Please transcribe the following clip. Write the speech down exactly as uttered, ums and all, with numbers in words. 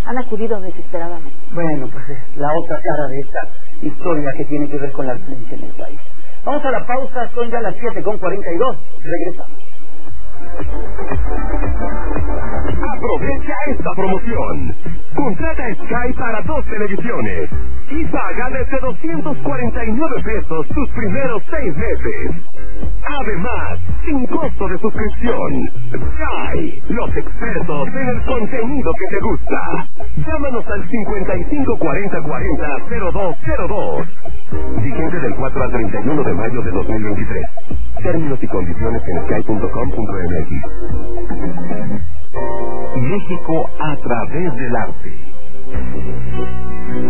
han acudido desesperadamente. Bueno, pues es la otra cara de esta historia que tiene que ver con la violencia en el país. Vamos a la pausa, son ya las siete con cuarenta y dos. Regresamos. Aprovecha esta promoción. Contrata Sky para dos televisiones y paga desde doscientos cuarenta y nueve pesos tus primeros seis meses. Además, sin costo de suscripción. Sky, los expertos en el contenido que te gusta. Llámanos al cincuenta y cinco cuarenta cuarenta cero dos cero dos. Vigente del cuatro al treinta y uno de mayo de dos mil veintitrés. Términos y condiciones en sky punto com punto m x. México a través del arte.